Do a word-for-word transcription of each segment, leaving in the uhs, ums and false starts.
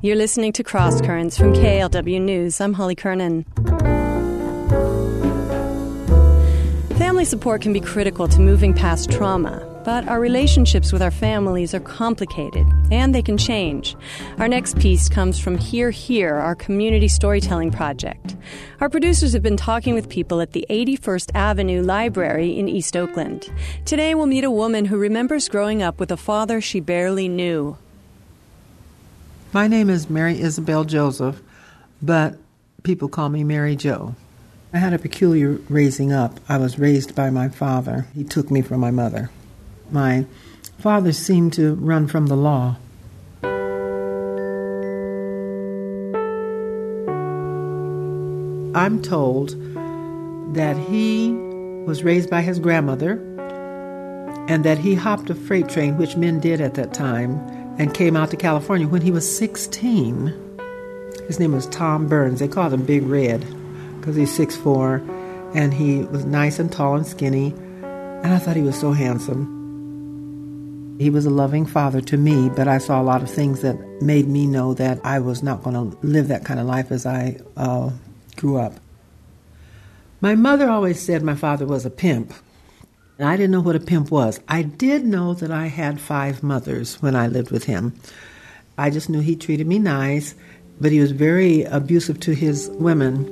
You're listening to Cross Currents from K L W News. I'm Holly Kernan. Family support can be critical to moving past trauma, but our relationships with our families are complicated, and they can change. Our next piece comes from Here Here, our community storytelling project. Our producers have been talking with people at the eighty-first Avenue Library in East Oakland. Today we'll meet a woman who remembers growing up with a father she barely knew. My name is Mary Isabel Joseph, but people call me Mary Jo. I had a peculiar raising up. I was raised by my father. He took me from my mother. My father seemed to run from the law. I'm told that he was raised by his grandmother and that he hopped a freight train, which men did at that time, and came out to California when he was sixteen. His name was Tom Burns. They called him Big Red because he's six foot four, and he was nice and tall and skinny, and I thought he was so handsome. He was a loving father to me, but I saw a lot of things that made me know that I was not going to live that kind of life as I uh, grew up. My mother always said my father was a pimp. I didn't know what a pimp was. I did know that I had five mothers when I lived with him. I just knew he treated me nice, but he was very abusive to his women.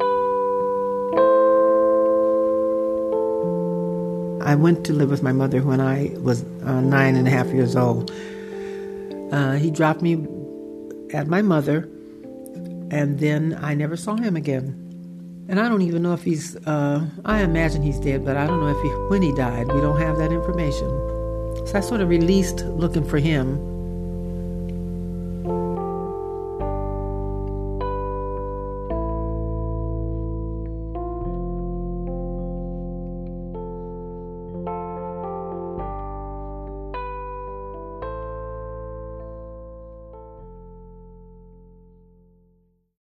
I went to live with my mother when I was uh, nine and a half years old. Uh, he dropped me at my mother, and then I never saw him again. And I don't even know if he's, uh, I imagine he's dead, but I don't know if he, when he died. We don't have that information. So I sort of released looking for him.